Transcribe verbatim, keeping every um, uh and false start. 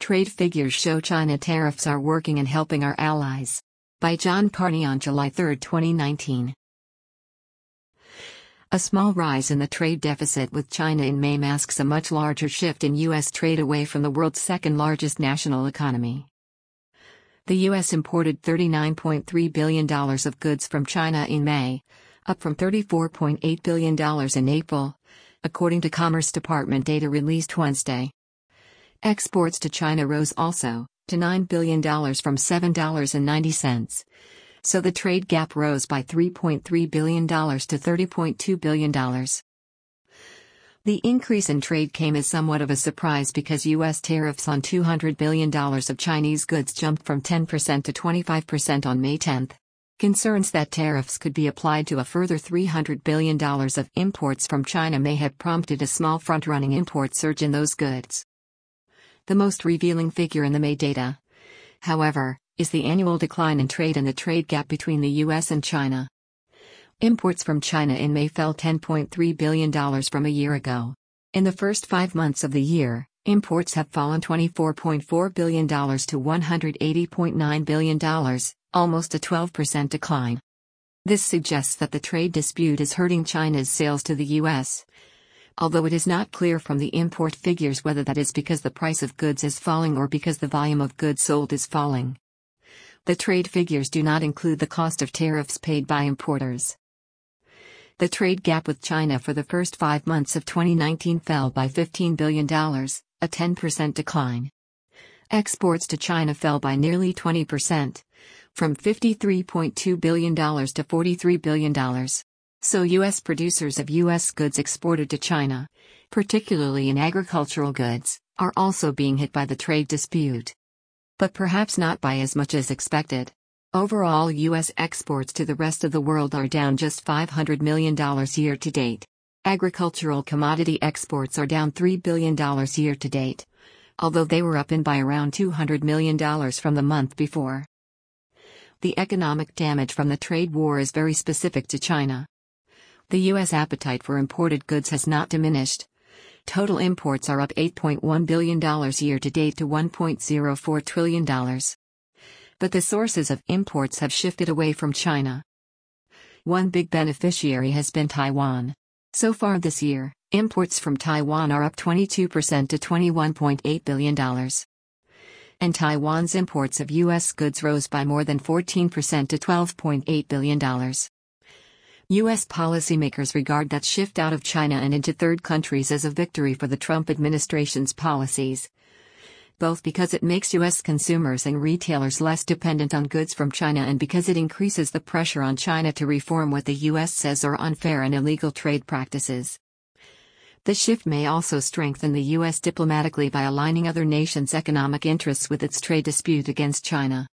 Trade figures show China tariffs are working and helping our allies. By John Carney on July third, twenty nineteen. A small rise in the trade deficit with China in May masks a much larger shift in U S trade away from the world's second largest national economy. The U S imported thirty-nine point three billion dollars of goods from China in May, up from thirty-four point eight billion dollars in April, according to Commerce Department data released Wednesday. Exports to China rose also, to nine billion dollars from seven dollars and ninety cents. So the trade gap rose by three point three billion dollars to thirty point two billion dollars. The increase in trade came as somewhat of a surprise because U S tariffs on two hundred billion dollars of Chinese goods jumped from ten percent to twenty-five percent on May tenth. Concerns that tariffs could be applied to a further three hundred billion dollars of imports from China may have prompted a small front-running import surge in those goods. The most revealing figure in the May data, however, is the annual decline in trade and the trade gap between the U S and China. Imports from China in May fell ten point three billion dollars from a year ago. In the first five months of the year, imports have fallen twenty-four point four billion dollars to one hundred eighty point nine billion dollars, almost a twelve percent decline. This suggests that the trade dispute is hurting China's sales to the U S, although it is not clear from the import figures whether that is because the price of goods is falling or because the volume of goods sold is falling. The trade figures do not include the cost of tariffs paid by importers. The trade gap with China for the first five months of twenty nineteen fell by fifteen billion dollars, a ten percent decline. Exports to China fell by nearly twenty percent, from fifty-three point two billion dollars to forty-three billion dollars. So U S producers of U S goods exported to China, particularly in agricultural goods, are also being hit by the trade dispute. But perhaps not by as much as expected. Overall, U S exports to the rest of the world are down just five hundred million dollars year to date. Agricultural commodity exports are down three billion dollars year to date, although they were up in by around two hundred million dollars from the month before. The economic damage from the trade war is very specific to China. The U S appetite for imported goods has not diminished. Total imports are up eight point one billion dollars year to date to one point zero four trillion dollars. But the sources of imports have shifted away from China. One big beneficiary has been Taiwan. So far this year, imports from Taiwan are up twenty-two percent to twenty-one point eight billion dollars. And Taiwan's imports of U S goods rose by more than fourteen percent to twelve point eight billion dollars. U S policymakers regard that shift out of China and into third countries as a victory for the Trump administration's policies, both because it makes U S consumers and retailers less dependent on goods from China and because it increases the pressure on China to reform what the U S says are unfair and illegal trade practices. The shift may also strengthen the U S diplomatically by aligning other nations' economic interests with its trade dispute against China.